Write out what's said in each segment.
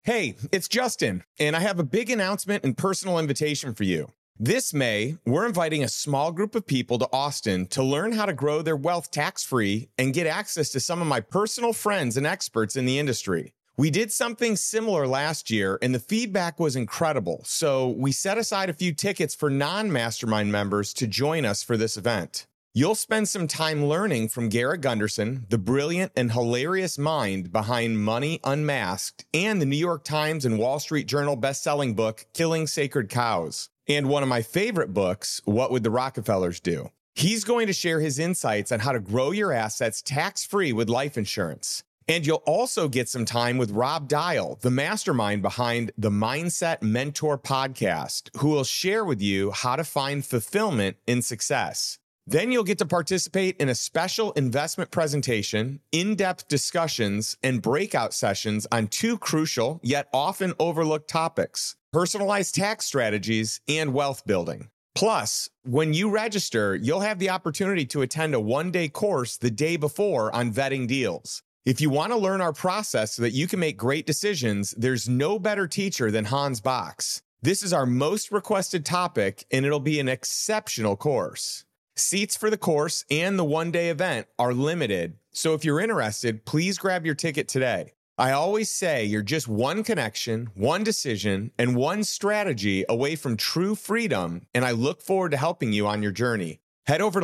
Hey, it's Justin, and I have a big announcement and personal invitation for you. This May, we're inviting a small group of people to Austin to learn how to grow their wealth tax-free and get access to some of my personal friends and experts in the industry. We did something similar last year, and the feedback was incredible, so we set aside a few tickets for non-mastermind members to join us for this event. You'll spend some time learning from Garrett Gunderson, the brilliant and hilarious mind behind Money Unmasked, and the New York Times and Wall Street Journal best-selling book, Killing Sacred Cows, and one of my favorite books, What Would the Rockefellers Do? He's going to share his insights on how to grow your assets tax-free with life insurance. And you'll also get some time with Rob Dial, the mastermind behind the Mindset Mentor podcast, who will share with you how to find fulfillment in success. Then you'll get to participate in a special investment presentation, in-depth discussions, and breakout sessions on two crucial yet often overlooked topics: personalized tax strategies and wealth building. Plus, when you register, you'll have the opportunity to attend a one-day course the day before on vetting deals. If you want to learn our process so that you can make great decisions, there's no better teacher than Hans Box. This is our most requested topic, and it'll be an exceptional course. Seats for the course and the one-day event are limited, so if you're interested, please grab your ticket today. I always say you're just one connection, one decision, and one strategy away from true freedom, and I look forward to helping you on your journey. Head over to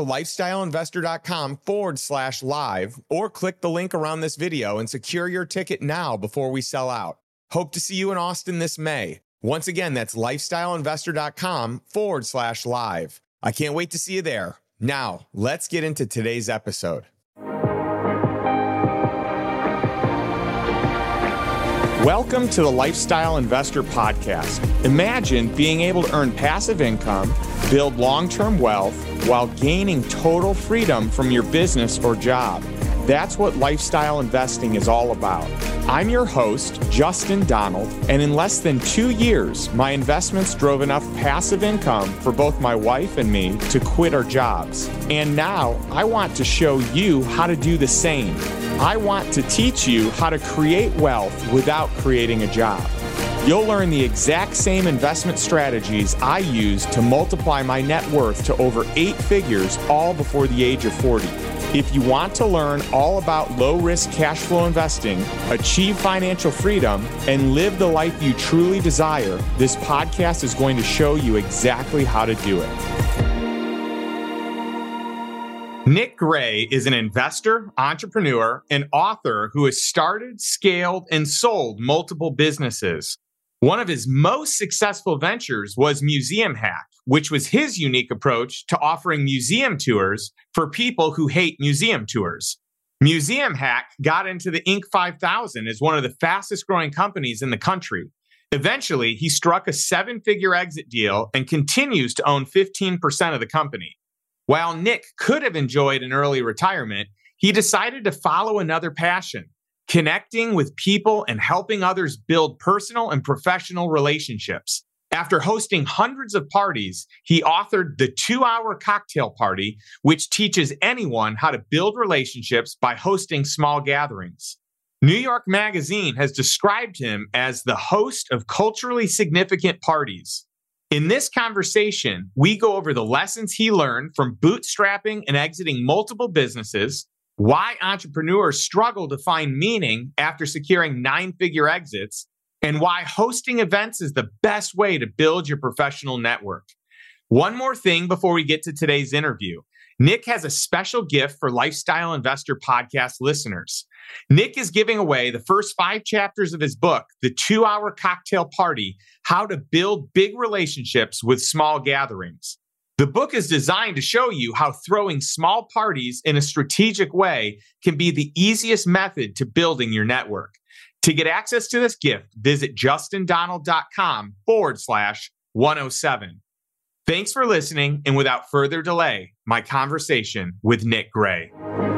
lifestyleinvestor.com/live or click the link around this video and secure your ticket now before we sell out. Hope to see you in Austin this May. Once again, that's lifestyleinvestor.com/live. I can't wait to see you there. Now, let's get into today's episode. Welcome to the Lifestyle Investor Podcast. Imagine being able to earn passive income, build long-term wealth, while gaining total freedom from your business or job. That's what lifestyle investing is all about. I'm your host, Justin Donald, and in less than 2 years, my investments drove enough passive income for both my wife and me to quit our jobs. And now I want to show you how to do the same. I want to teach you how to create wealth without creating a job. You'll learn the exact same investment strategies I use to multiply my net worth to over 8 figures, all before the age of 40. If you want to learn all about low-risk cash flow investing, achieve financial freedom, and live the life you truly desire, this podcast is going to show you exactly how to do it. Nick Gray is an investor, entrepreneur, and author who has started, scaled, and sold multiple businesses. One of his most successful ventures was Museum Hack, which was his unique approach to offering museum tours for people who hate museum tours. Museum Hack got into the Inc. 5000 as one of the fastest growing companies in the country. Eventually, he struck a 7-figure exit deal and continues to own 15% of the company. While Nick could have enjoyed an early retirement, he decided to follow another passion: connecting with people and helping others build personal and professional relationships. After hosting hundreds of parties, he authored The 2-Hour Cocktail Party, which teaches anyone how to build relationships by hosting small gatherings. New York Magazine has described him as the host of culturally significant parties. In this conversation, we go over the lessons he learned from bootstrapping and exiting multiple businesses, why entrepreneurs struggle to find meaning after securing 9-figure exits, and why hosting events is the best way to build your professional network. One more thing before we get to today's interview. Nick has a special gift for Lifestyle Investor Podcast listeners. Nick is giving away the first 5 chapters of his book, The 2-Hour Cocktail Party: How to Build Big Relationships with Small Gatherings. The book is designed to show you how throwing small parties in a strategic way can be the easiest method to building your network. To get access to this gift, visit justindonald.com/107. Thanks for listening, and without further delay, my conversation with Nick Gray.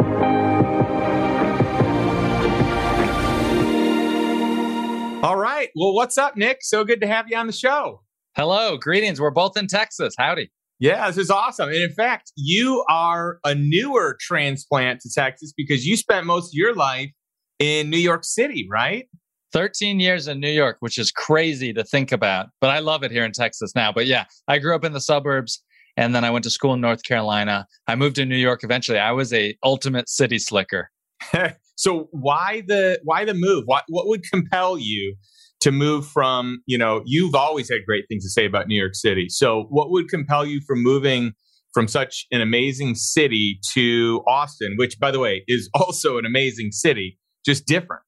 All right. Well, what's up, Nick? So good to have you on the show. Hello. Greetings. We're both in Texas. Howdy. Yeah, this is awesome. And in fact, you are a newer transplant to Texas because you spent most of your life in New York City, right? 13 years in New York, which is crazy to think about, but I love it here in Texas now. But yeah, I grew up in the suburbs and then I went to school in North Carolina. I moved to New York eventually. I was a ultimate city slicker. So why the move? What would compel you to move from, you've always had great things to say about New York City. So what would compel you from moving from such an amazing city to Austin, which, by the way, is also an amazing city, just different?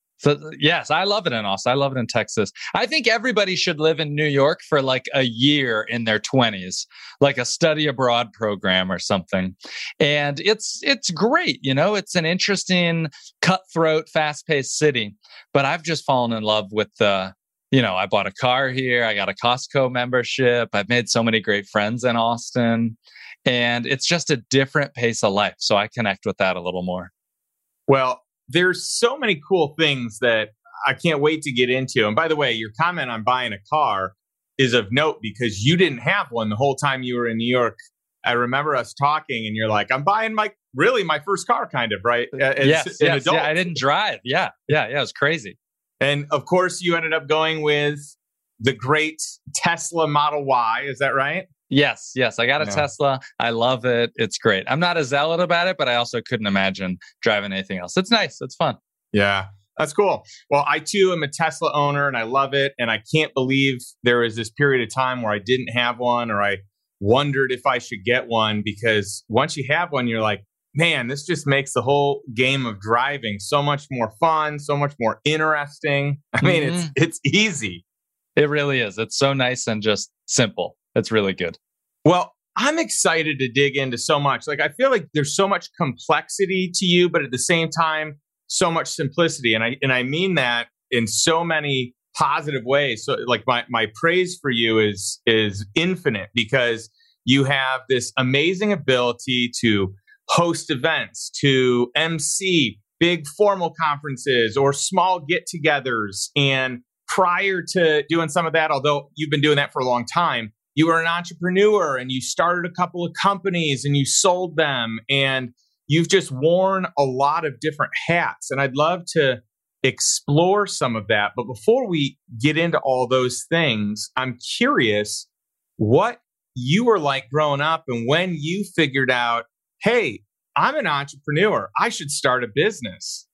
So yes, I love it in Austin. I love it in Texas. I think everybody should live in New York for like a year in their 20s, like a study abroad program or something. And it's great, it's an interesting, cutthroat, fast-paced city. But I've just fallen in love with I bought a car here. I got a Costco membership. I've made so many great friends in Austin. And it's just a different pace of life. So I connect with that a little more. Well, there's so many cool things that I can't wait to get into. And by the way, your comment on buying a car is of note because you didn't have one the whole time you were in New York. I remember us talking and you're like, I'm buying my first car, kind of, right? Yes, adult. Yeah, I didn't drive. Yeah, it was crazy. And of course, you ended up going with the great Tesla Model Y. Is that right? Yes. I got a Tesla. I love it. It's great. I'm not a zealot about it, but I also couldn't imagine driving anything else. It's nice. It's fun. Yeah, that's cool. Well, I too am a Tesla owner and I love it. And I can't believe there was this period of time where I didn't have one or I wondered if I should get one, because once you have one, you're like, man, this just makes the whole game of driving so much more fun, so much more interesting. I mean, it's easy. It really is. It's so nice and just simple. It's really good. Well, I'm excited to dig into so much. Like, I feel like there's so much complexity to you, but at the same time, so much simplicity. And I mean that in so many positive ways. So like my praise for you is infinite, because you have this amazing ability to host events, to MC big formal conferences or small get-togethers. And prior to doing some of that, although you've been doing that for a long time, you were an entrepreneur and you started a couple of companies and you sold them, and you've just worn a lot of different hats. And I'd love to explore some of that. But before we get into all those things, I'm curious what you were like growing up and when you figured out, hey, I'm an entrepreneur. I should start a business.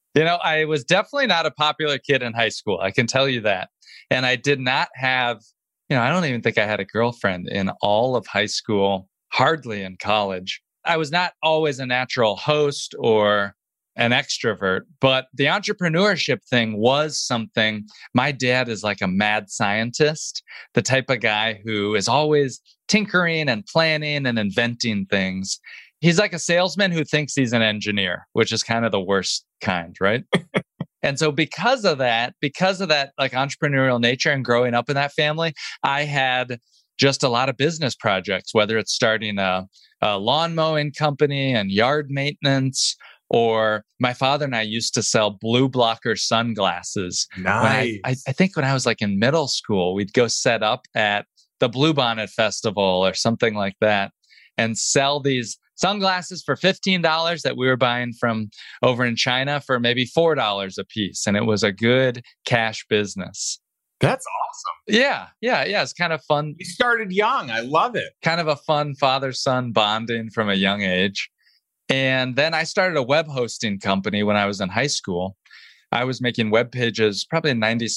I was definitely not a popular kid in high school. I can tell you that. And I did not have, I don't even think I had a girlfriend in all of high school, hardly in college. I was not always a natural host or an extrovert, but the entrepreneurship thing was something. My dad is like a mad scientist, the type of guy who is always tinkering and planning and inventing things. He's like a salesman who thinks he's an engineer, which is kind of the worst kind, right? And so because of that like entrepreneurial nature and growing up in that family, I had just a lot of business projects, whether it's starting a lawn mowing company and yard maintenance, or my father and I used to sell blue blocker sunglasses. Nice. I think when I was like in middle school, we'd go set up at the Bluebonnet Festival or something like that and sell these sunglasses for $15 that we were buying from over in China for maybe $4 a piece. And it was a good cash business. That's awesome. Yeah. It's kind of fun. You started young. I love it. Kind of a fun father-son bonding from a young age. And then I started a web hosting company when I was in high school. I was making web pages probably in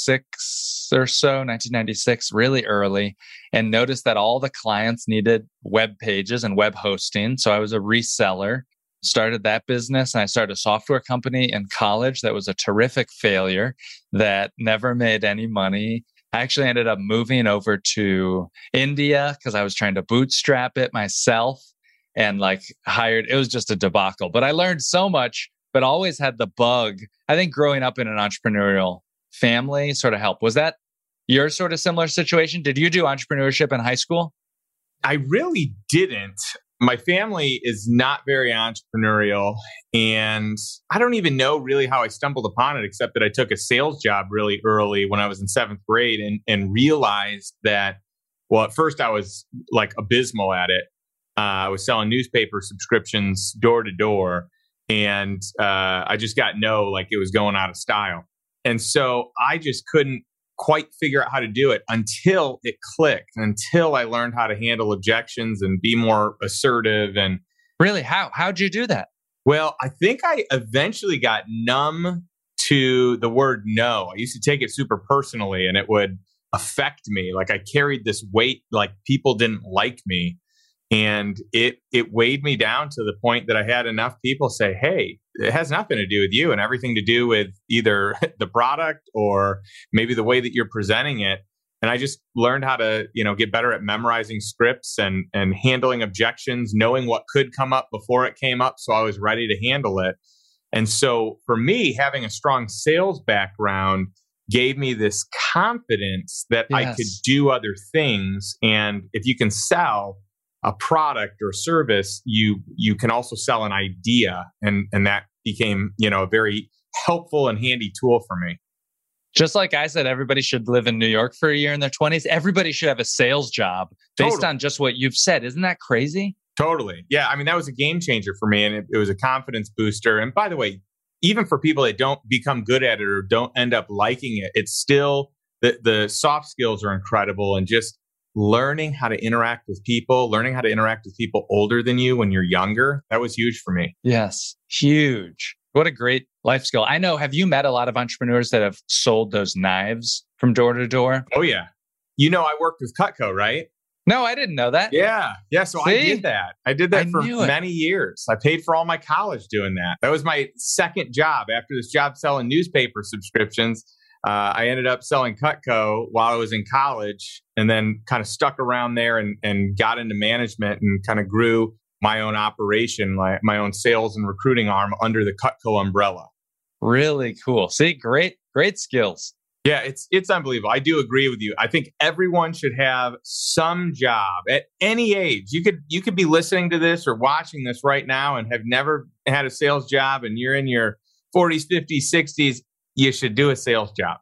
96 or so, 1996, really early, and noticed that all the clients needed web pages and web hosting. So I was a reseller, started that business, and I started a software company in college that was a terrific failure that never made any money. I actually ended up moving over to India because I was trying to bootstrap it myself and it was just a debacle. But I learned so much, but always had the bug. I think growing up in an entrepreneurial family sort of helped. Was that your sort of similar situation? Did you do entrepreneurship in high school? I really didn't. My family is not very entrepreneurial, and I don't even know really how I stumbled upon it, except that I took a sales job really early when I was in 7th grade and realized that, well, at first I was like abysmal at it. I was selling newspaper subscriptions door to door. And I just got like it was going out of style. And so I just couldn't quite figure out how to do it until it clicked, until I learned how to handle objections and be more assertive. And Really? How'd you do that? well, I think I eventually got numb to the word no. I used to take it super personally and it would affect me. Like I carried this weight, like people didn't like me. And it weighed me down to the point that I had enough people say, hey, it has nothing to do with you and everything to do with either the product or maybe the way that you're presenting it. And I just learned how to, get better at memorizing scripts and handling objections, knowing what could come up before it came up. So I was ready to handle it. And so for me, having a strong sales background gave me this confidence that I could do other things. And if you can sell a product or service, you can also sell an idea. And that became, a very helpful and handy tool for me. Just like I said, everybody should live in New York for a year in their 20s. Everybody should have a sales job based on just what you've said. Isn't that crazy? Totally. Yeah. I mean, that was a game changer for me. And it was a confidence booster. And by the way, even for people that don't become good at it or don't end up liking it, it's still the soft skills are incredible. And just learning how to interact with people, learning how to interact with people older than you when you're younger, that was huge for me. Yes. Huge. What a great life skill. I know, have you met a lot of entrepreneurs that have sold those knives from door to door? Oh, yeah. I worked with Cutco, right? No, I didn't know that. Yeah. So I did that. I did that for many years. I paid for all my college doing that. That was my second job. After this job selling newspaper subscriptions, I ended up selling Cutco while I was in college and then kind of stuck around there and got into management and kind of grew my own operation, my own sales and recruiting arm under the Cutco umbrella. Really cool. See, great skills. Yeah, it's unbelievable. I do agree with you. I think everyone should have some job at any age. You could be listening to this or watching this right now and have never had a sales job and you're in your 40s, 50s, 60s. You should do a sales job.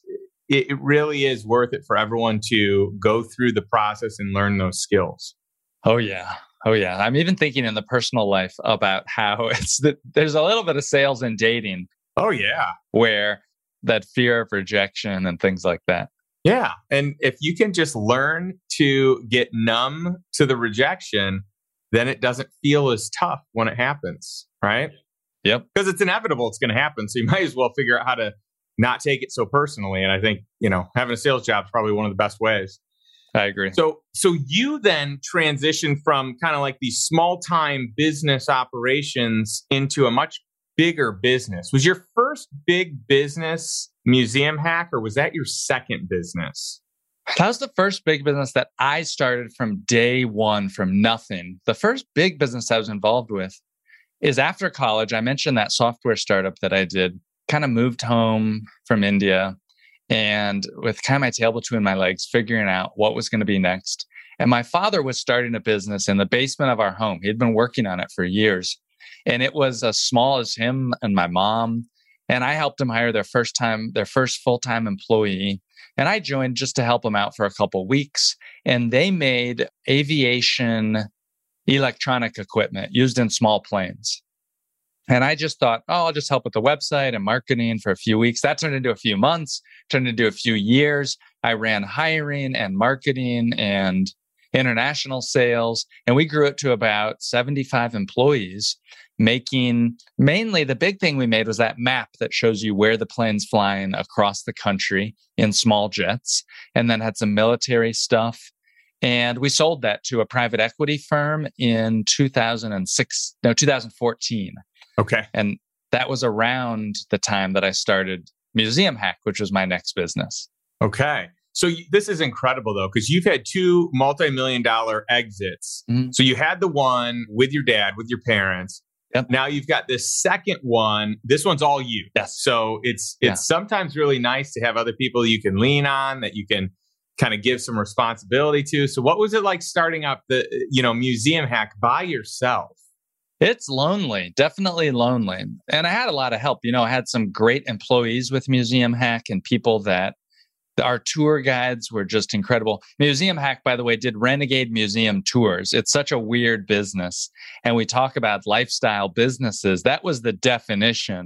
It really is worth it for everyone to go through the process and learn those skills. Oh yeah. I'm even thinking in the personal life about how there's a little bit of sales in dating. Oh yeah. Where that fear of rejection and things like that. Yeah. And if you can just learn to get numb to the rejection, then it doesn't feel as tough when it happens, right? Yep. Because it's inevitable, it's going to happen. So you might as well figure out how to not take it so personally. And I think, having a sales job is probably one of the best ways. I agree. So you then transitioned from kind of like these small time business operations into a much bigger business. Was your first big business Museum Hack, or was that your second business? That was the first big business that I started from day one, from nothing. The first big business I was involved with is after college. I mentioned that software startup that I did, kind of moved home from India and with kind of my tail between my legs, figuring out what was going to be next. And my father was starting a business in the basement of our home. He'd been working on it for years. And it was as small as him and my mom. And I helped him hire their first full-time employee. And I joined just to help them out for a couple of weeks. And they made aviation electronic equipment used in small planes. And I just thought, I'll just help with the website and marketing for a few weeks. That turned into a few months, turned into a few years. I ran hiring and marketing and international sales. And we grew it to about 75 employees, making mainly the big thing we made was that map that shows you where the plane's flying across the country in small jets, and then had some military stuff. And we sold that to a private equity firm in 2014. Okay. And that was around the time that I started Museum Hack, which was my next business. Okay. So this is incredible, though, because you've had two multi-million-dollar exits. Mm-hmm. So you had the one with your dad, with your parents. Yep. Now you've got this second one. This one's all you. Yes. So it's sometimes really nice to have other people you can lean on, that you can kind of give some responsibility to. So what was it like starting up the Museum Hack by yourself? It's lonely, definitely lonely. And I had a lot of help. I had some great employees with Museum Hack and people that our tour guides were just incredible. Museum Hack, by the way, did renegade museum tours. It's such a weird business. And we talk about lifestyle businesses. That was the definition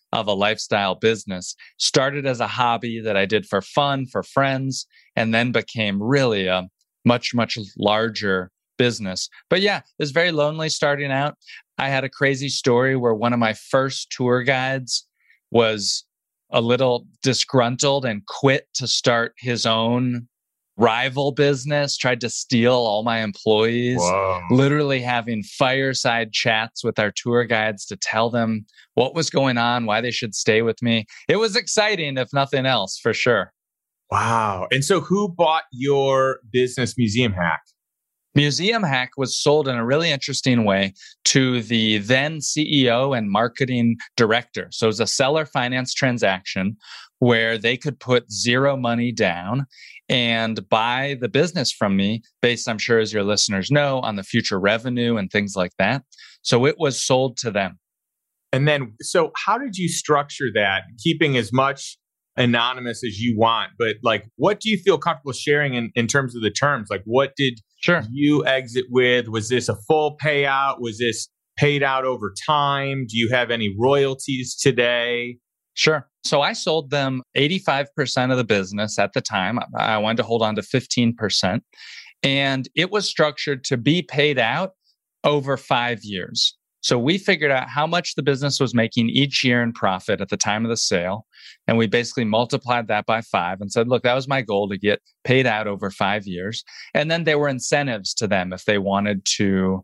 of a lifestyle business. Started as a hobby that I did for fun, for friends, and then became really a much, much larger business. But yeah, it was very lonely starting out. I had a crazy story where one of my first tour guides was a little disgruntled and quit to start his own rival business, tried to steal all my employees. Whoa. Literally having fireside chats with our tour guides to tell them what was going on, why they should stay with me. It was exciting, if nothing else, for sure. Wow. And so who bought your business, Museum Hack? Museum Hack was sold in a really interesting way to the then CEO and marketing director. So it was a seller finance transaction where they could put zero money down and buy the business from me based, I'm sure, as your listeners know, on the future revenue and things like that. So it was sold to them. And then, so how did you structure that, keeping as much anonymous as you want, but like, what do you feel comfortable sharing in terms of the terms? Like, what did you exit with? Was this a full payout? Was this paid out over time? Do you have any royalties today? Sure. So I sold them 85% of the business at the time. I wanted to hold on to 15%. And it was structured to be paid out over 5 years. So we figured out how much the business was making each year in profit at the time of the sale. And we basically multiplied that by 5 and said, look, that was my goal, to get paid out over 5 years. And then there were incentives to them if they wanted to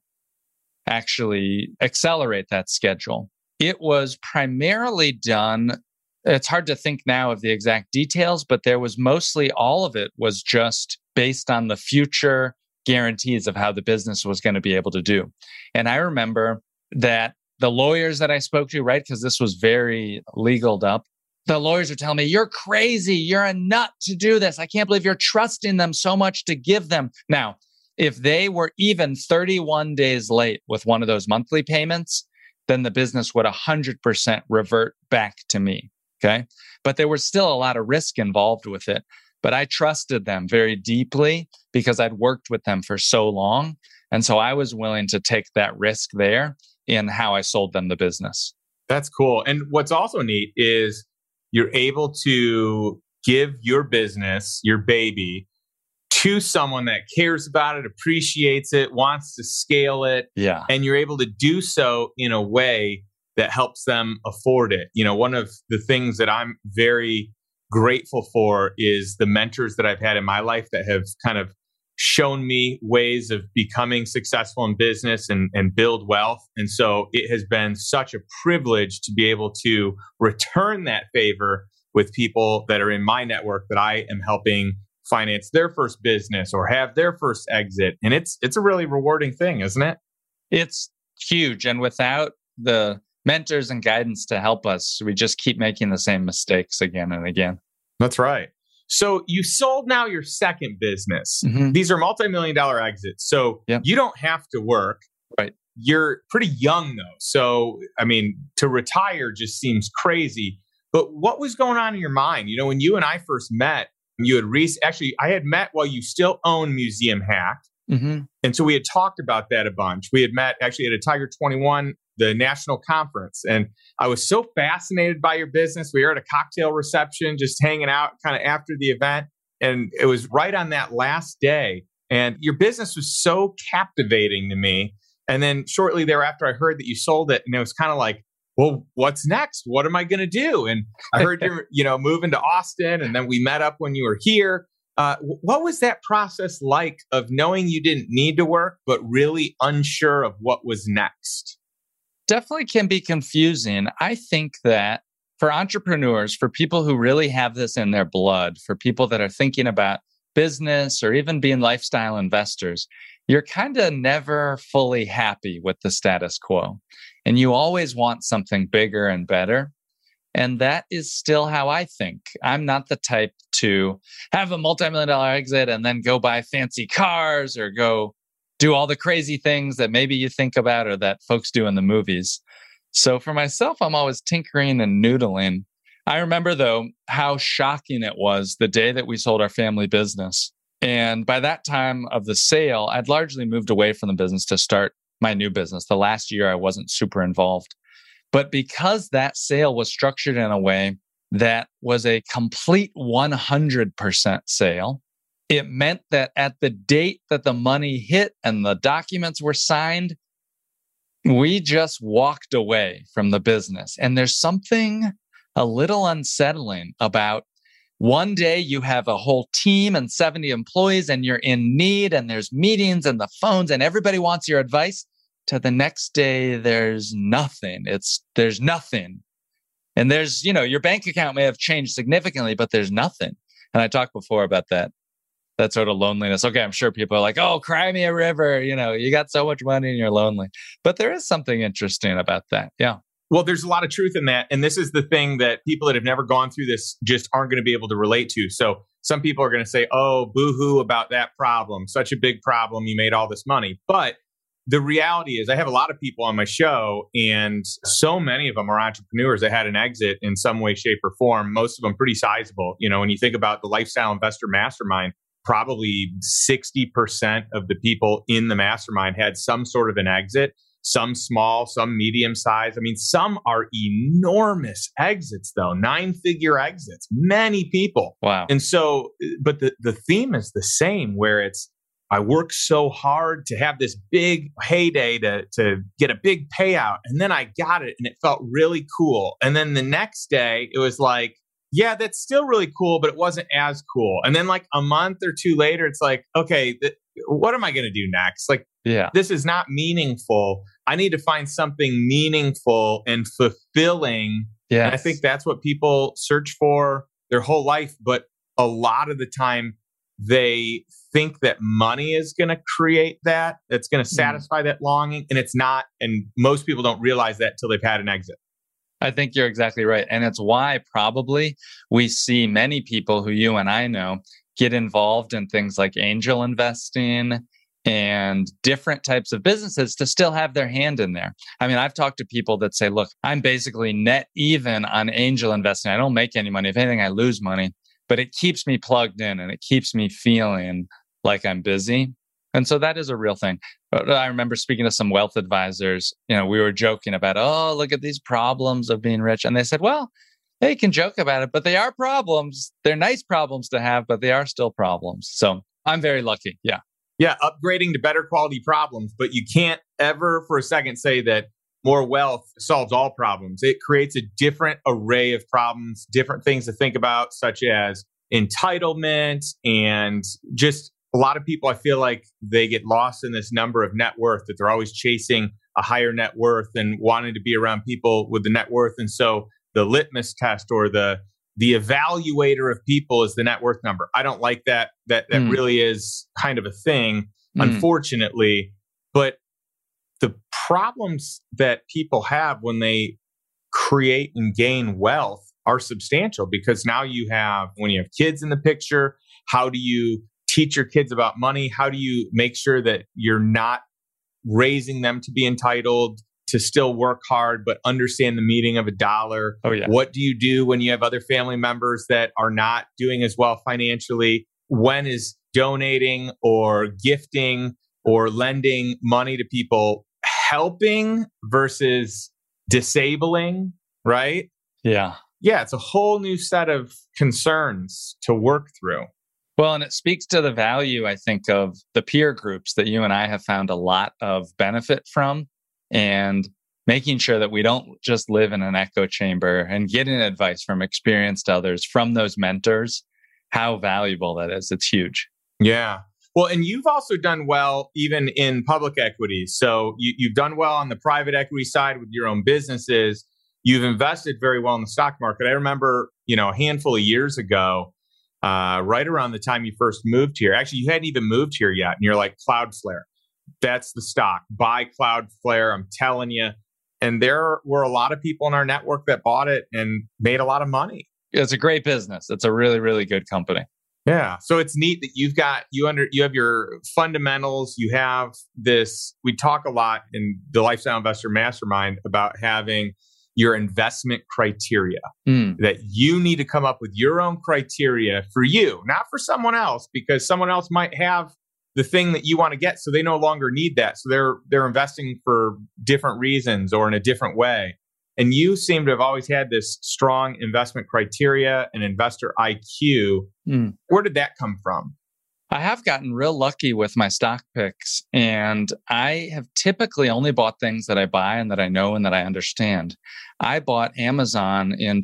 actually accelerate that schedule. It was primarily done, it's hard to think now of the exact details, but there was mostly, all of it was just based on the future guarantees of how the business was going to be able to do. And I remember that the lawyers that I spoke to, right, because this was very legaled up, the lawyers are telling me, you're crazy, you're a nut to do this. I can't believe you're trusting them so much to give them. Now, if they were even 31 days late with one of those monthly payments, then the business would 100% revert back to me. Okay. But there was still a lot of risk involved with it. But I trusted them very deeply because I'd worked with them for so long. And so I was willing to take that risk there in how I sold them the business. That's cool. And what's also neat is you're able to give your business, your baby, to someone that cares about it, appreciates it, wants to scale it. Yeah. And you're able to do so in a way that helps them afford it. You know, one of the things that I'm very grateful for is the mentors that I've had in my life that have kind of shown me ways of becoming successful in business and build wealth. And so it has been such a privilege to be able to return that favor with people that are in my network that I am helping finance their first business or have their first exit. And it's a really rewarding thing, isn't it? It's huge. And without the mentors and guidance to help us, we just keep making the same mistakes again and again. That's right. So you sold now your second business. Mm-hmm. These are multi-million-dollar exits. So you don't have to work. Right. You're pretty young though. So, I mean, to retire just seems crazy. But what was going on in your mind? You know, when you and I first met, you had actually, I had met while you still own Museum Hack. Mm-hmm. And so we had talked about that a bunch. We had met actually at a Tiger 21, the national conference. And I was so fascinated by your business. We were at a cocktail reception, just hanging out kind of after the event. And it was right on that last day. And your business was so captivating to me. And then shortly thereafter, I heard that you sold it. And it was kind of like, well, what's next? What am I going to do? And I heard you're, moving to Austin. And then we met up when you were here. What was that process like of knowing you didn't need to work, but really unsure of what was next? Definitely can be confusing. I think that for entrepreneurs, for people who really have this in their blood, for people that are thinking about business or even being lifestyle investors, you're kind of never fully happy with the status quo. And you always want something bigger and better. And that is still how I think. I'm not the type to have a multi-million-dollar exit and then go buy fancy cars or go do all the crazy things that maybe you think about or that folks do in the movies. So for myself, I'm always tinkering and noodling. I remember, though, how shocking it was the day that we sold our family business. And by that time of the sale, I'd largely moved away from the business to start my new business. The last year, I wasn't super involved. But because that sale was structured in a way that was a complete 100% sale, it meant that at the date that the money hit and the documents were signed, we just walked away from the business. And there's something a little unsettling about one day you have a whole team and 70 employees and you're in need and there's meetings and the phones and everybody wants your advice, to the next day there's nothing. There's nothing. And there's, your bank account may have changed significantly, but there's nothing. And I talked before about that sort of loneliness. Okay, I'm sure people are like, oh, cry me a river. You got so much money and you're lonely. But there is something interesting about that. Yeah. Well, there's a lot of truth in that. And this is the thing that people that have never gone through this just aren't going to be able to relate to. So some people are going to say, oh, boo-hoo about that problem. Such a big problem. You made all this money. But the reality is I have a lot of people on my show, and so many of them are entrepreneurs that had an exit in some way, shape, or form. Most of them pretty sizable. When you think about the Lifestyle Investor Mastermind, probably 60% of the people in the mastermind had some sort of an exit. Some small, some medium size. I mean, some are enormous exits, though, 9-figure exits, many people. Wow. And so, but the theme is the same, where it's, I worked so hard to have this big heyday to get a big payout. And then I got it and it felt really cool. And then the next day it was like, yeah, that's still really cool, but it wasn't as cool. And then like a month or two later, it's like, okay, what am I going to do next? Like, this is not meaningful. I need to find something meaningful and fulfilling. Yeah, and I think that's what people search for their whole life. But a lot of the time, they think that money is going to create that. It's going to satisfy that longing, and it's not. And most people don't realize that till they've had an exit. I think you're exactly right. And it's why probably we see many people who you and I know get involved in things like angel investing and different types of businesses to still have their hand in there. I mean, I've talked to people that say, look, I'm basically net even on angel investing. I don't make any money. If anything, I lose money, but it keeps me plugged in and it keeps me feeling like I'm busy. And so that is a real thing. I remember speaking to some wealth advisors, we were joking about, oh, look at these problems of being rich. And they said, well, they can joke about it, but they are problems. They're nice problems to have, but they are still problems. So I'm very lucky. Yeah. Yeah, upgrading to better quality problems, but you can't ever for a second say that more wealth solves all problems. It creates a different array of problems, different things to think about, such as entitlement, and just a lot of people, I feel like they get lost in this number of net worth, that they're always chasing a higher net worth and wanting to be around people with the net worth. And so the litmus test or the evaluator of people is the net worth number. I don't like that. That really is kind of a thing, unfortunately. But the problems that people have when they create and gain wealth are substantial, because now when you have kids in the picture, how do you teach your kids about money? How do you make sure that you're not raising them to be entitled, to still work hard, but understand the meaning of a dollar? Oh, yeah. What do you do when you have other family members that are not doing as well financially? When is donating or gifting or lending money to people helping versus disabling, right? Yeah. Yeah, it's a whole new set of concerns to work through. Well, and it speaks to the value, I think, of the peer groups that you and I have found a lot of benefit from, and making sure that we don't just live in an echo chamber and getting advice from experienced others, from those mentors. How valuable that is. It's huge. Yeah. Well, and you've also done well even in public equity. So you've done well on the private equity side with your own businesses. You've invested very well in the stock market. I remember, a handful of years ago, right around the time you first moved here. Actually, you hadn't even moved here yet. And you're like, Cloudflare, that's the stock. Buy Cloudflare, I'm telling you. And there were a lot of people in our network that bought it and made a lot of money. It's a great business. It's a really, really good company. Yeah. So it's neat that you have your fundamentals. You have this. We talk a lot in the Lifestyle Investor Mastermind about having your investment criteria, that you need to come up with your own criteria for you, not for someone else, because someone else might have the thing that you want to get. So they no longer need that. So they're investing for different reasons or in a different way. And you seem to have always had this strong investment criteria and investor IQ. Where did that come from? I have gotten real lucky with my stock picks, and I have typically only bought things that I buy and that I know and that I understand. I bought Amazon in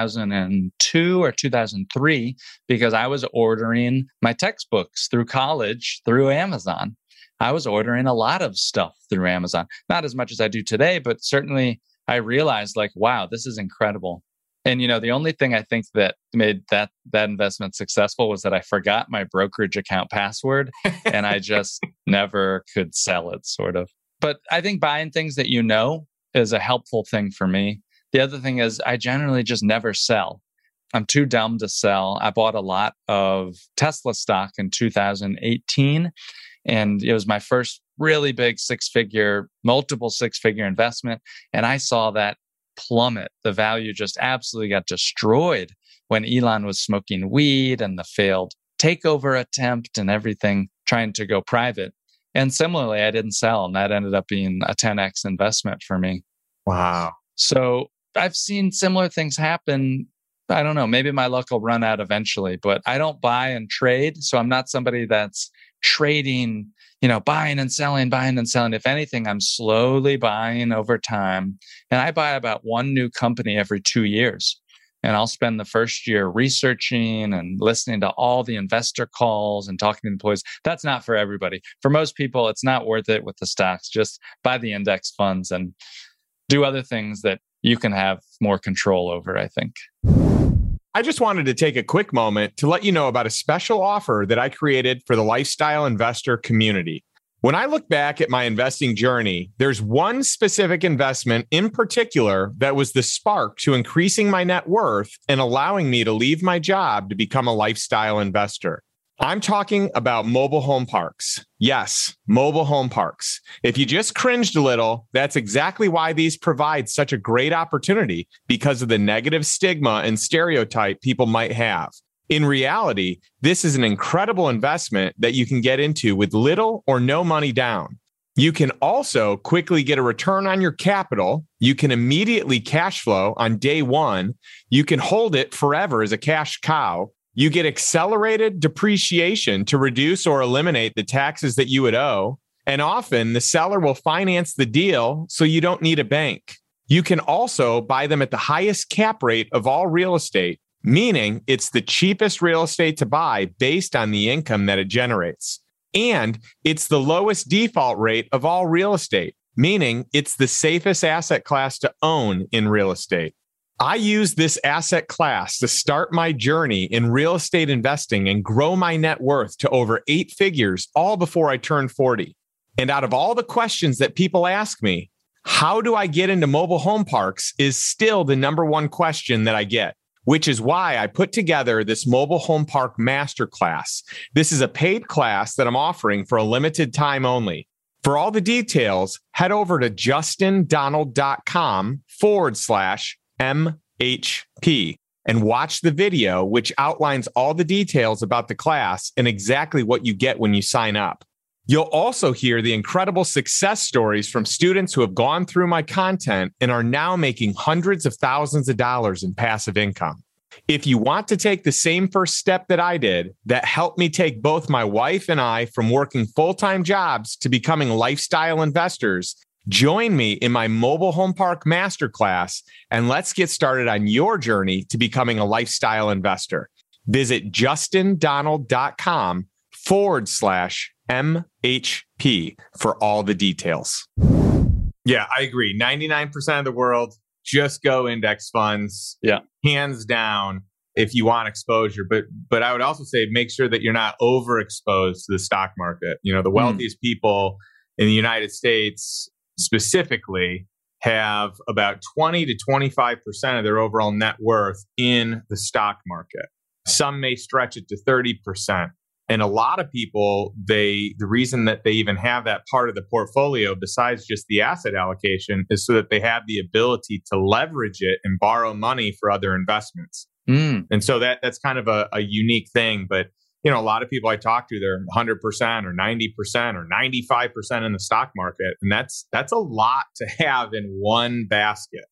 2002 or 2003 because I was ordering my textbooks through college through Amazon. I was ordering a lot of stuff through Amazon, not as much as I do today, but certainly I realized like, wow, this is incredible. And, the only thing I think that made that investment successful was that I forgot my brokerage account password and I just never could sell it, sort of. But I think buying things that is a helpful thing for me. The other thing is I generally just never sell. I'm too dumb to sell. I bought a lot of Tesla stock in 2018, and it was my first really big multiple six-figure investment. And I saw that plummet. The value just absolutely got destroyed when Elon was smoking weed and the failed takeover attempt and everything trying to go private. And similarly, I didn't sell, and that ended up being a 10x investment for me. Wow. So I've seen similar things happen. I don't know, maybe my luck will run out eventually, but I don't buy and trade. So I'm not somebody that's trading, buying and selling. If anything, I'm slowly buying over time. And I buy about one new company every 2 years. And I'll spend the first year researching and listening to all the investor calls and talking to employees. That's not for everybody. For most people, it's not worth it with the stocks. Just buy the index funds and do other things that you can have more control over, I think. I just wanted to take a quick moment to let you know about a special offer that I created for the lifestyle investor community. When I look back at my investing journey, there's one specific investment in particular that was the spark to increasing my net worth and allowing me to leave my job to become a lifestyle investor. I'm talking about mobile home parks. Yes, mobile home parks. If you just cringed a little, that's exactly why these provide such a great opportunity, because of the negative stigma and stereotype people might have. In reality, this is an incredible investment that you can get into with little or no money down. You can also quickly get a return on your capital. You can immediately cash flow on day one. You can hold it forever as a cash cow. You get accelerated depreciation to reduce or eliminate the taxes that you would owe. And often the seller will finance the deal, so you don't need a bank. You can also buy them at the highest cap rate of all real estate, meaning it's the cheapest real estate to buy based on the income that it generates. And it's the lowest default rate of all real estate, meaning it's the safest asset class to own in real estate. I use this asset class to start my journey in real estate investing and grow my net worth to over 8 figures, all before I turned 40. And out of all the questions that people ask me, how do I get into mobile home parks is still the number one question that I get, which is why I put together this mobile home park masterclass. This is a paid class that I'm offering for a limited time only. For all the details, head over to justindonald.com/MHP and watch the video, which outlines all the details about the class and exactly what you get when you sign up. You'll also hear the incredible success stories from students who have gone through my content and are now making hundreds of thousands of dollars in passive income. If you want to take the same first step that I did, that helped me take both my wife and I from working full-time jobs to becoming lifestyle investors, join me in my mobile home park masterclass, and let's get started on your journey to becoming a lifestyle investor. Visit justindonald.com/MHP for all the details. Yeah, I agree. 99% of the world just go index funds. Yeah. Hands down, if you want exposure. But I would also say make sure that you're not overexposed to the stock market. The wealthiest people in the United States specifically have about 20 to 25% of their overall net worth in the stock market. Some may stretch it to 30%. And a lot of people, the reason that they even have that part of the portfolio, besides just the asset allocation, is so that they have the ability to leverage it and borrow money for other investments. And so that's kind of a unique thing. But, a lot of people I talk to, they're 100% or 90% or 95% in the stock market. And that's a lot to have in one basket.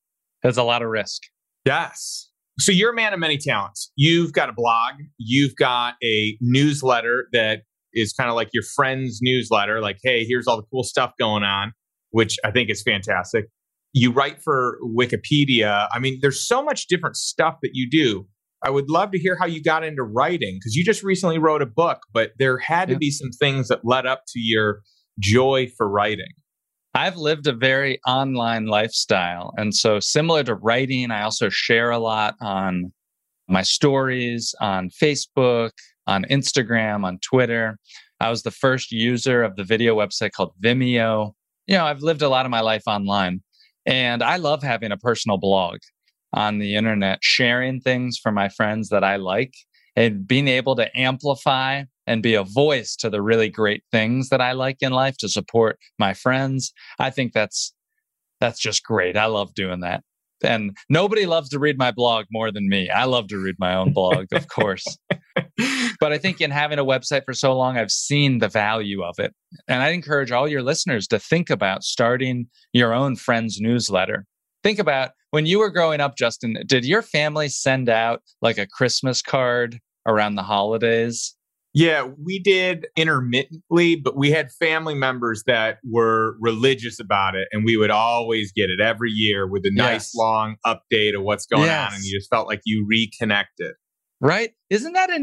It's a lot of risk. Yes. So you're a man of many talents. You've got a blog. You've got a newsletter that is kind of like your friend's newsletter. Like, hey, here's all the cool stuff going on, which I think is fantastic. You write for Wikipedia. I mean, there's so much different stuff that you do. I would love to hear how you got into writing, because you just recently wrote a book, but there had to be some things that led up to your joy for writing. I've lived a very online lifestyle. And so similar to writing, I also share a lot on my stories, on Facebook, on Instagram, on Twitter. I was the first user of the video website called Vimeo. I've lived a lot of my life online, and I love having a personal blog on the internet, sharing things for my friends that I like and being able to amplify and be a voice to the really great things that I like in life to support my friends. I think that's just great. I love doing that. And nobody loves to read my blog more than me. I love to read my own blog, of course. But I think in having a website for so long, I've seen the value of it. And I encourage all your listeners to think about starting your own friends newsletter. Think about when you were growing up, Justin, did your family send out like a Christmas card around the holidays? Yeah, we did intermittently, but we had family members that were religious about it. And we would always get it every year with a nice long update of what's going on. And you just felt like you reconnected. Right? Isn't that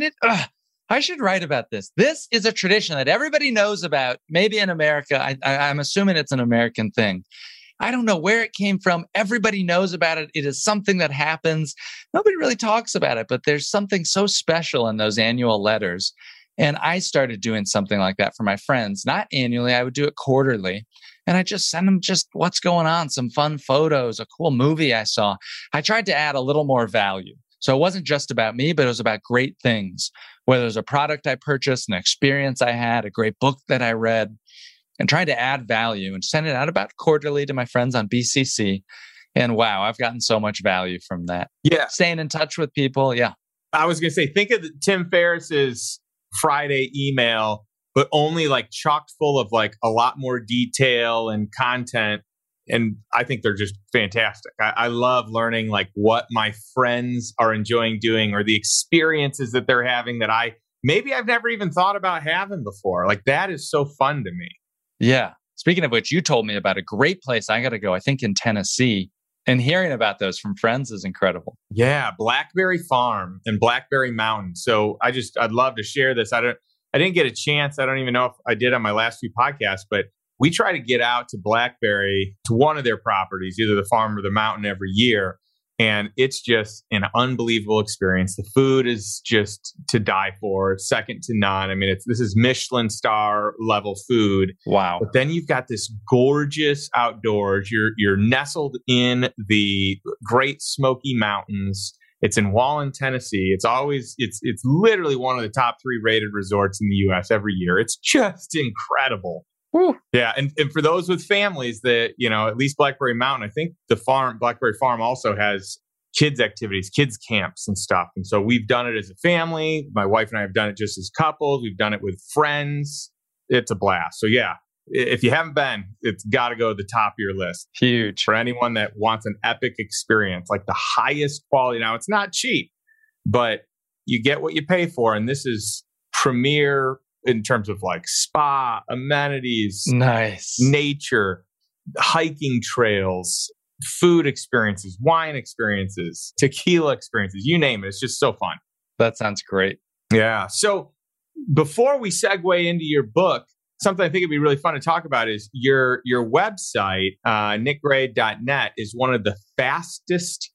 I should write about this. This is a tradition that everybody knows about. Maybe in America, I'm assuming it's an American thing. I don't know where it came from. Everybody knows about it. It is something that happens. Nobody really talks about it, but there's something so special in those annual letters. And I started doing something like that for my friends, not annually. I would do it quarterly. And I just send them just what's going on, some fun photos, a cool movie I saw. I tried to add a little more value. So it wasn't just about me, but it was about great things, whether it was a product I purchased, an experience I had, a great book that I read, and trying to add value and send it out about quarterly to my friends on BCC. And wow, I've gotten so much value from that. Yeah. Staying in touch with people. Yeah. I was going to say, think of Tim Ferriss's Friday email, but only like chock full of like a lot more detail and content. And I think they're just fantastic. I love learning like what my friends are enjoying doing or the experiences that they're having that I've never even thought about having before. Like that is so fun to me. Yeah. Speaking of which, you told me about a great place I got to go, I think in Tennessee. And hearing about those from friends is incredible. Yeah, Blackberry Farm and Blackberry Mountain. So I'd love to share this. I didn't get a chance. I don't even know if I did on my last few podcasts, but we try to get out to Blackberry, to one of their properties, either the farm or the mountain, every year. And it's just an unbelievable experience. The food is just to die for. It's second to none. I mean, this is Michelin star level food. Wow. But then you've got this gorgeous outdoors. You're nestled in the Great Smoky Mountains. It's in Wallen, Tennessee. It's literally one of the top 3 rated resorts in the U.S. every year. It's just incredible. Woo. Yeah. And for those with families that, at least Blackberry Mountain, I think Blackberry Farm also has kids activities, kids camps and stuff. And so we've done it as a family. My wife and I have done it just as couples. We've done it with friends. It's a blast. So yeah, if you haven't been, it's got to go to the top of your list. Huge. For anyone that wants an epic experience, like the highest quality. Now, it's not cheap, but you get what you pay for. And this is premier in terms of like spa, amenities, nice nature, hiking trails, food experiences, wine experiences, tequila experiences, you name it. It's just so fun. That sounds great. Yeah. So before we segue into your book, something I think it'd be really fun to talk about is your website, nickgray.net, is one of the fastest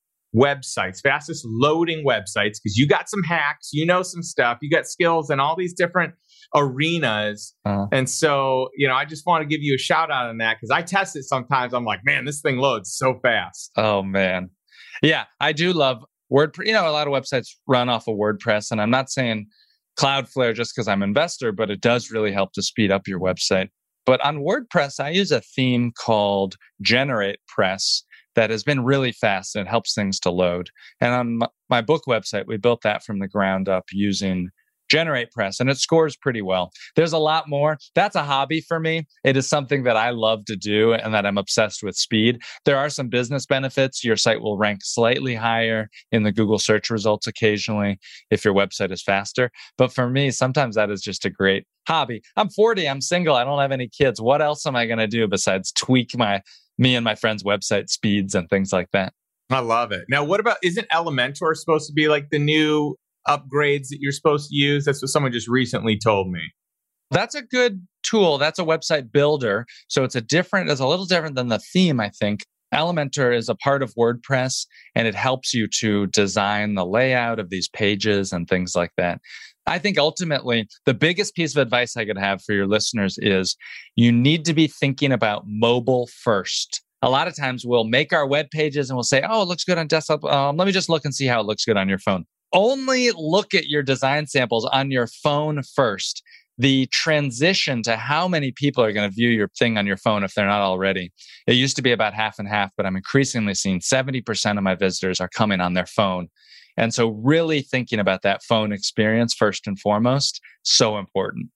loading websites, because you got some hacks, some stuff, you got skills in all these different arenas. And so, I just want to give you a shout out on that, because I test it sometimes. I'm like, man, this thing loads so fast. Oh, man. Yeah, I do love WordPress. A lot of websites run off of WordPress, and I'm not saying Cloudflare just because I'm an investor, but it does really help to speed up your website. But on WordPress, I use a theme called GeneratePress that has been really fast and helps things to load. And on my book website, we built that from the ground up using GeneratePress, and it scores pretty well. There's a lot more. That's a hobby for me. It is something that I love to do and that I'm obsessed with speed. There are some business benefits. Your site will rank slightly higher in the Google search results occasionally if your website is faster. But for me, sometimes that is just a great hobby. I'm 40, I'm single, I don't have any kids. What else am I going to do besides tweak me and my friends' website speeds and things like that? I love it. Now, what about, isn't Elementor supposed to be like the new upgrades that you're supposed to use? That's what someone just recently told me. That's a good tool. That's a website builder. So it's a little different than the theme, I think. Elementor is a part of WordPress, and it helps you to design the layout of these pages and things like that. I think ultimately, the biggest piece of advice I could have for your listeners is you need to be thinking about mobile first. A lot of times we'll make our web pages and we'll say, oh, it looks good on desktop. Let me just look and see how it looks good on your phone. Only look at your design samples on your phone first. The transition to how many people are going to view your thing on your phone if they're not already. It used to be about half and half, but I'm increasingly seeing 70% of my visitors are coming on their phone. And so really thinking about that phone experience first and foremost, so important.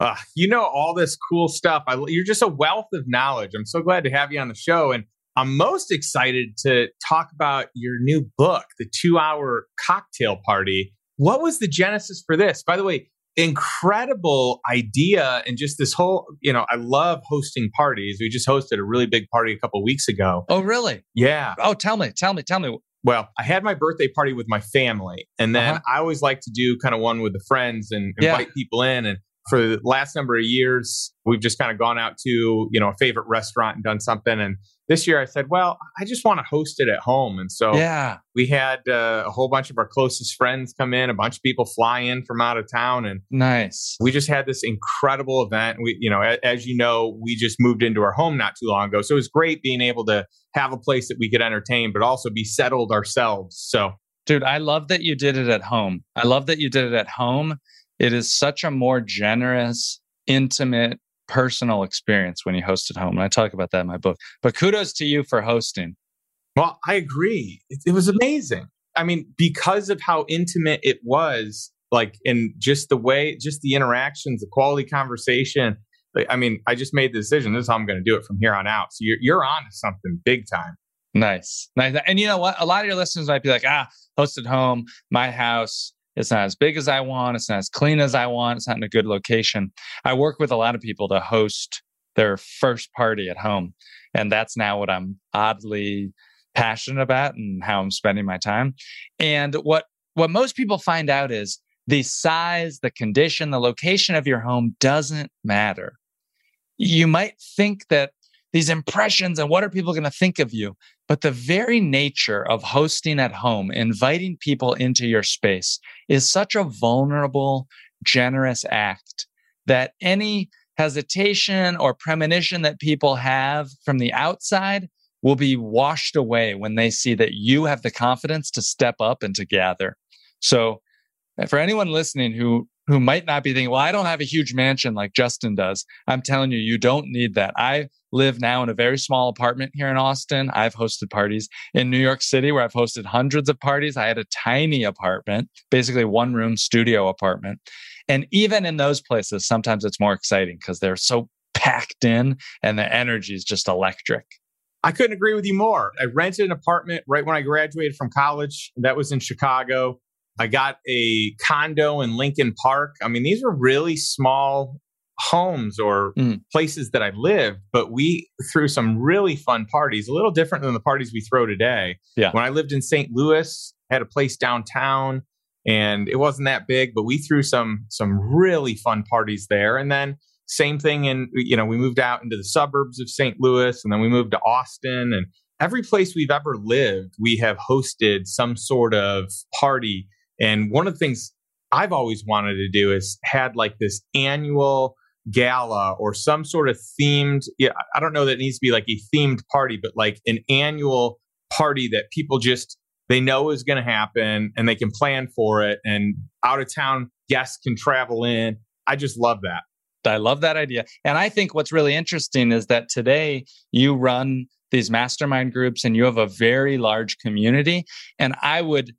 All this cool stuff. You're just a wealth of knowledge. I'm so glad to have you on the show. And I'm most excited to talk about your new book, The 2-Hour Cocktail Party. What was the genesis for this? By the way, incredible idea. And just this whole, I love hosting parties. We just hosted a really big party a couple of weeks ago. Oh, really? Yeah. Oh, tell me. Well, I had my birthday party with my family. And then I always like to do kind of one with the friends and invite people in. And for the last number of years, we've just kind of gone out to, a favorite restaurant and done something. And this year I said, well, I just want to host it at home. And so we had a whole bunch of our closest friends come in, a bunch of people fly in from out of town. And nice. We just had this incredible event. We, as you know, we just moved into our home not too long ago. So it was great being able to have a place that we could entertain, but also be settled ourselves. So, dude, I love that you did it at home. It is such a more generous, intimate, personal experience when you host at home. And I talk about that in my book. But kudos to you for hosting. Well, I agree. It was amazing. I mean, because of how intimate it was, and just the interactions, the quality conversation. I just made the decision. This is how I'm going to do it from here on out. So you're on to something big time. Nice. And you know what? A lot of your listeners might be like, host at home, my house. It's not as big as I want. It's not as clean as I want. It's not in a good location. I work with a lot of people to host their first party at home. And that's now what I'm oddly passionate about and how I'm spending my time. And what most people find out is the size, the condition, the location of your home doesn't matter. You might think that these impressions and what are people going to think of you? But the very nature of hosting at home, inviting people into your space is such a vulnerable, generous act that any hesitation or premonition that people have from the outside will be washed away when they see that you have the confidence to step up and to gather. So for anyone listening who might not be thinking, well, I don't have a huge mansion like Justin does. I'm telling you, you don't need that. I live now in a very small apartment here in Austin. I've hosted parties in New York City where I've hosted hundreds of parties. I had a tiny apartment, basically one room studio apartment. And even in those places, sometimes it's more exciting because they're so packed in and the energy is just electric. I couldn't agree with you more. I rented an apartment right when I graduated from college. That was in Chicago. I got a condo in Lincoln Park. I mean, these were really small homes or places that I lived, but we threw some really fun parties, a little different than the parties we throw today. Yeah. When I lived in St. Louis, I had a place downtown and it wasn't that big, but we threw some really fun parties there. And then same thing we moved out into the suburbs of St. Louis and then we moved to Austin, and every place we've ever lived, we have hosted some sort of party. And one of the things I've always wanted to do is had like this annual gala or some sort of themed, I don't know that it needs to be like a themed party, but like an annual party that people they know is going to happen and they can plan for it, and out of town guests can travel in. I just love that. I love that idea. And I think what's really interesting is that today you run these mastermind groups and you have a very large community. And I would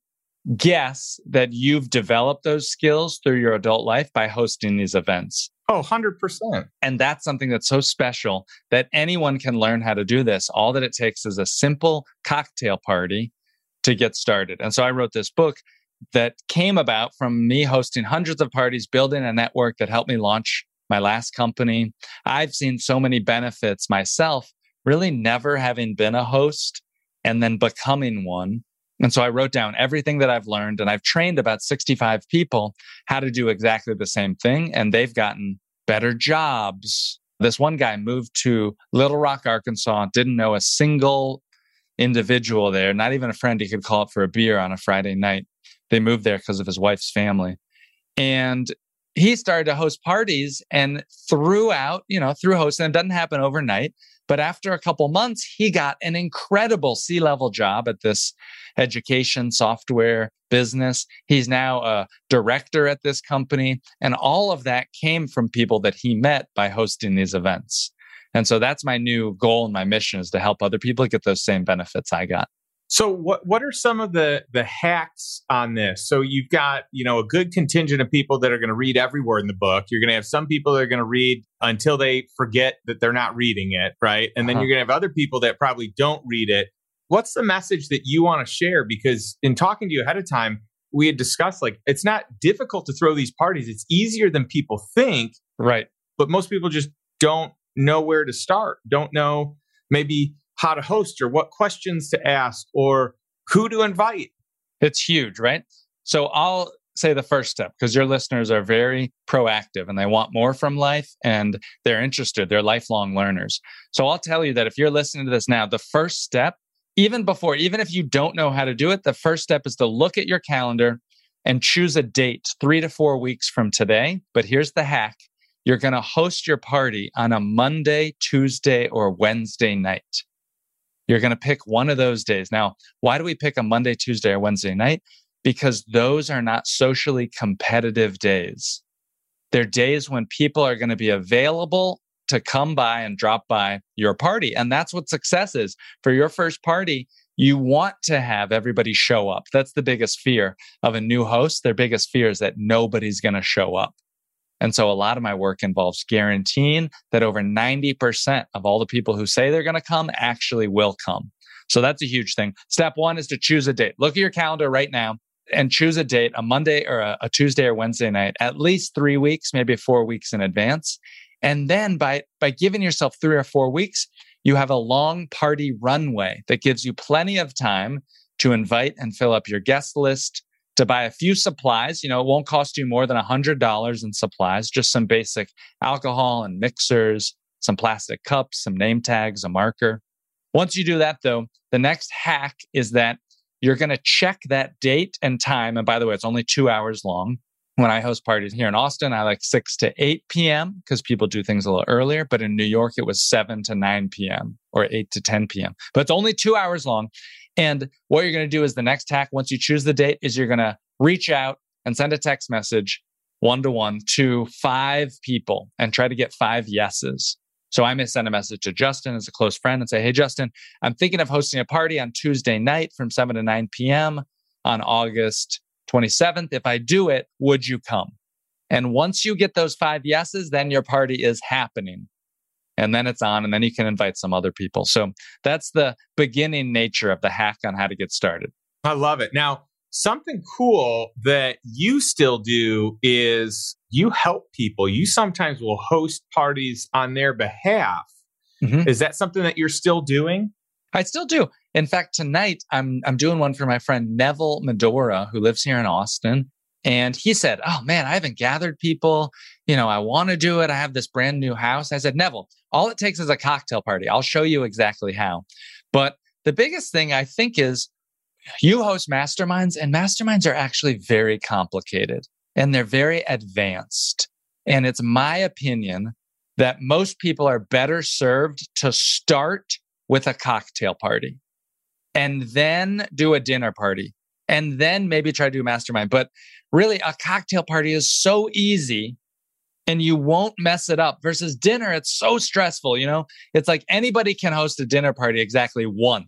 guess that you've developed those skills through your adult life by hosting these events. Oh, 100%. And that's something that's so special that anyone can learn how to do this. All that it takes is a simple cocktail party to get started. And so I wrote this book that came about from me hosting hundreds of parties, building a network that helped me launch my last company. I've seen so many benefits myself, really never having been a host and then becoming one. And so I wrote down everything that I've learned, and I've trained about 65 people how to do exactly the same thing. And they've gotten better jobs. This one guy moved to Little Rock, Arkansas, didn't know a single individual there, not even a friend he could call up for a beer on a Friday night. They moved there because of his wife's family. And he started to host parties, and through hosting, it doesn't happen overnight. But after a couple months, he got an incredible C-level job at this education software business. He's now a director at this company. And all of that came from people that he met by hosting these events. And so that's my new goal and my mission, is to help other people get those same benefits I got. So what are some of the hacks on this? So you've got, a good contingent of people that are going to read every word in the book. You're going to have some people that are going to read until they forget that they're not reading it, right? And then you're going to have other people that probably don't read it. What's the message that you want to share? Because in talking to you ahead of time, we had discussed, it's not difficult to throw these parties. It's easier than people think. Right. But most people just don't know where to start, don't know maybe how to host or what questions to ask or who to invite. It's huge, right? So I'll say the first step, because your listeners are very proactive and they want more from life and they're interested. They're lifelong learners. So I'll tell you that if you're listening to this now, the first step, even if you don't know how to do it, the first step is to look at your calendar and choose a date 3 to 4 weeks from today. But here's the hack. You're going to host your party on a Monday, Tuesday, or Wednesday night. You're going to pick one of those days. Now, why do we pick a Monday, Tuesday, or Wednesday night? Because those are not socially competitive days. They're days when people are going to be available to come by and drop by your party. And that's what success is. For your first party, you want to have everybody show up. That's the biggest fear of a new host. Their biggest fear is that nobody's going to show up. And so a lot of my work involves guaranteeing that over 90% of all the people who say they're going to come actually will come. So that's a huge thing. Step one is to choose a date. Look at your calendar right now and choose a date, a Monday or a Tuesday or Wednesday night, at least 3 weeks, maybe 4 weeks in advance. And then by giving yourself 3 or 4 weeks, you have a long party runway that gives you plenty of time to invite and fill up your guest list, to buy a few supplies. It won't cost you more than $100 in supplies, just some basic alcohol and mixers, some plastic cups, some name tags, a marker. Once you do that, though, the next hack is that you're going to check that date and time. And by the way, it's only 2 hours long. When I host parties here in Austin, I like 6 to 8 p.m. because people do things a little earlier. But in New York, it was 7 to 9 p.m. or 8 to 10 p.m. But it's only 2 hours long. And what you're going to do is the next hack, once you choose the date, is you're going to reach out and send a text message 1-to-1 to 5 people and try to get 5 yeses. So I may send a message to Justin as a close friend and say, hey, Justin, I'm thinking of hosting a party on Tuesday night from 7 to 9 p.m. on August 27th. If I do it, would you come? And once you get those 5 yeses, then your party is happening. And then it's on, and then you can invite some other people. So that's the beginning nature of the hack on how to get started. I love it. Now, something cool that you still do is you help people. You sometimes will host parties on their behalf. Mm-hmm. Is that something that you're still doing? I still do. In fact, tonight I'm doing one for my friend Neville Medora, who lives here in Austin. And he said, oh man, I haven't gathered people. I want to do it. I have this brand new house. I said, Neville, all it takes is a cocktail party. I'll show you exactly how. But the biggest thing I think is you host masterminds, and masterminds are actually very complicated and they're very advanced. And it's my opinion that most people are better served to start with a cocktail party and then do a dinner party and then maybe try to do a mastermind. But really, a cocktail party is so easy and you won't mess it up versus dinner. It's so stressful. It's like anybody can host a dinner party exactly once.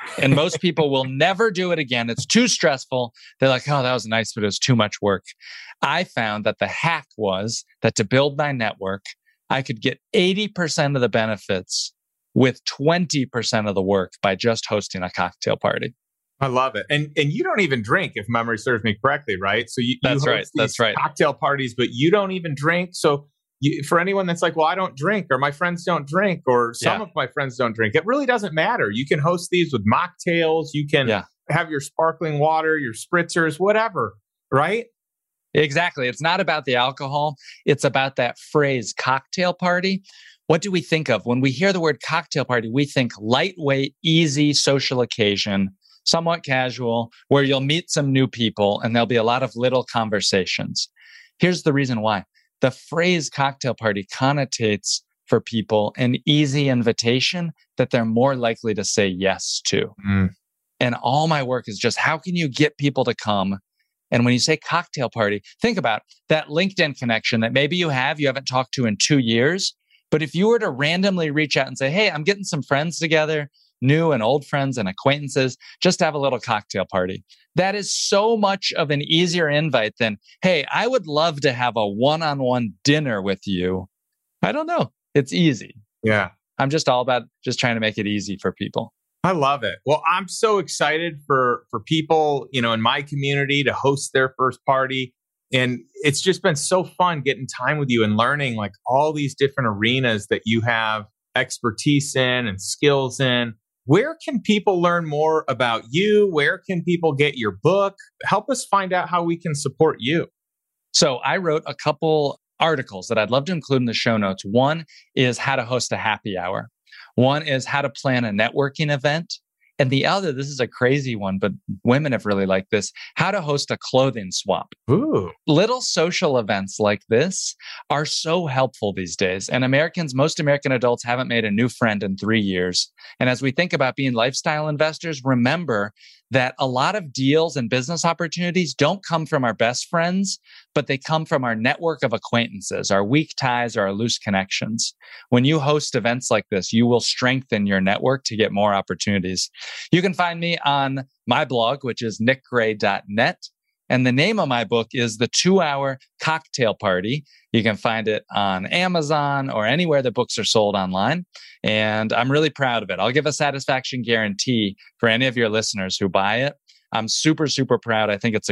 And most people will never do it again. It's too stressful. They're like, oh, that was nice, but it was too much work. I found that the hack was that to build my network, I could get 80% of the benefits with 20% of the work by just hosting a cocktail party. I love it. And you don't even drink, if memory serves me correctly, right? So you That's host right. That's right. cocktail parties, but you don't even drink. So for anyone that's like, well, I don't drink, or my friends don't drink, or some of my friends don't drink, it really doesn't matter. You can host these with mocktails. You can have your sparkling water, your spritzers, whatever, right? Exactly. It's not about the alcohol. It's about that phrase, cocktail party. What do we think of? When we hear the word cocktail party, we think lightweight, easy social occasion, somewhat casual, where you'll meet some new people and there'll be a lot of little conversations. Here's the reason why. The phrase cocktail party connotates for people an easy invitation that they're more likely to say yes to. And all my work is just how can you get people to come? And when you say cocktail party, think about that LinkedIn connection that maybe you haven't talked to in 2 years. But if you were to randomly reach out and say, hey, I'm getting some friends together, new and old friends and acquaintances, just to have a little cocktail party. That is so much of an easier invite than, hey, I would love to have a one-on-one dinner with you. I don't know. It's easy. Yeah. I'm just all about just trying to make it easy for people. I love it. Well, I'm so excited for people, in my community to host their first party. And it's just been so fun getting time with you and learning like all these different arenas that you have expertise in and skills in. Where can people learn more about you? Where can people get your book? Help us find out how we can support you. So I wrote a couple articles that I'd love to include in the show notes. One is how to host a happy hour. One is how to plan a networking event. And the other, this is a crazy one, but women have really liked this, how to host a clothing swap. Ooh. Little social events like this are so helpful these days. And most American adults haven't made a new friend in 3 years. And as we think about being lifestyle investors, remember that a lot of deals and business opportunities don't come from our best friends, but they come from our network of acquaintances, our weak ties or our loose connections. When you host events like this, you will strengthen your network to get more opportunities. You can find me on my blog, which is nickgray.net. And the name of my book is The 2-Hour Cocktail Party. You can find it on Amazon or anywhere that books are sold online. And I'm really proud of it. I'll give a satisfaction guarantee for any of your listeners who buy it. I'm super, super proud. I think it's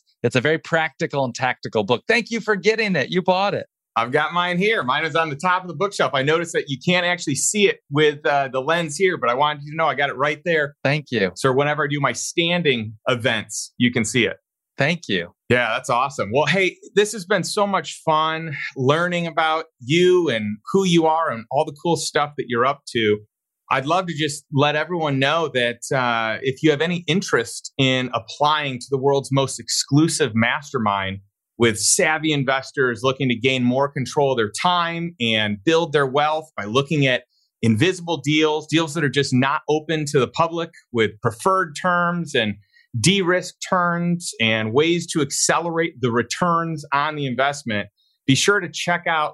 a very practical and tactical book. Thank you for getting it. You bought it. I've got mine here. Mine is on the top of the bookshelf. I noticed that you can't actually see it with the lens here, but I wanted you to know I got it right there. Thank you. So whenever I do my standing events, you can see it. Thank you. Yeah, that's awesome. Well, hey, this has been so much fun learning about you and who you are and all the cool stuff that you're up to. I'd love to just let everyone know that if you have any interest in applying to the world's most exclusive mastermind with savvy investors looking to gain more control of their time and build their wealth by looking at invisible deals that are just not open to the public with preferred terms and de-risk terms and ways to accelerate the returns on the investment, be sure to check out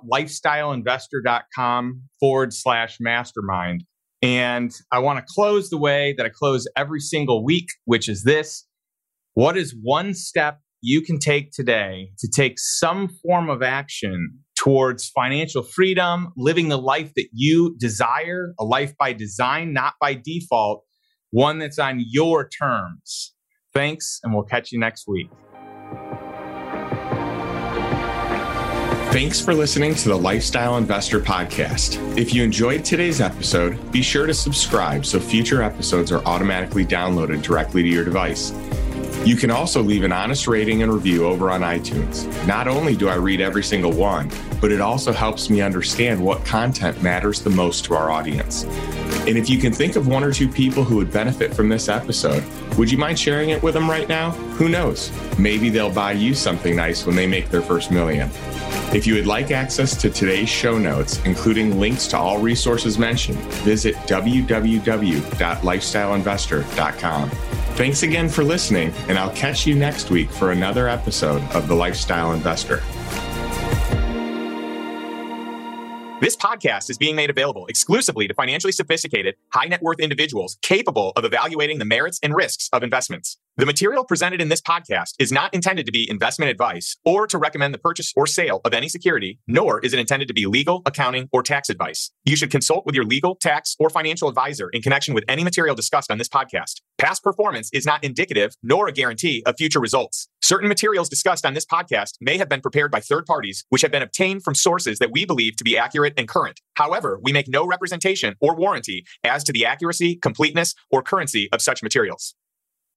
lifestyleinvestor.com/mastermind. And I want to close the way that I close every single week, which is this. What is one step you can take today to take some form of action towards financial freedom, living the life that you desire, a life by design, not by default, one that's on your terms? Thanks, and we'll catch you next week. Thanks for listening to the Lifestyle Investor Podcast. If you enjoyed today's episode, be sure to subscribe so future episodes are automatically downloaded directly to your device. You can also leave an honest rating and review over on iTunes. Not only do I read every single one, but it also helps me understand what content matters the most to our audience. And if you can think of one or two people who would benefit from this episode, would you mind sharing it with them right now? Who knows? Maybe they'll buy you something nice when they make their first million. If you would like access to today's show notes, including links to all resources mentioned, visit www.lifestyleinvestor.com. Thanks again for listening, and I'll catch you next week for another episode of The Lifestyle Investor. This podcast is being made available exclusively to financially sophisticated, high net worth individuals capable of evaluating the merits and risks of investments. The material presented in this podcast is not intended to be investment advice or to recommend the purchase or sale of any security, nor is it intended to be legal, accounting, or tax advice. You should consult with your legal, tax, or financial advisor in connection with any material discussed on this podcast. Past performance is not indicative nor a guarantee of future results. Certain materials discussed on this podcast may have been prepared by third parties, which have been obtained from sources that we believe to be accurate and current. However, we make no representation or warranty as to the accuracy, completeness, or currency of such materials.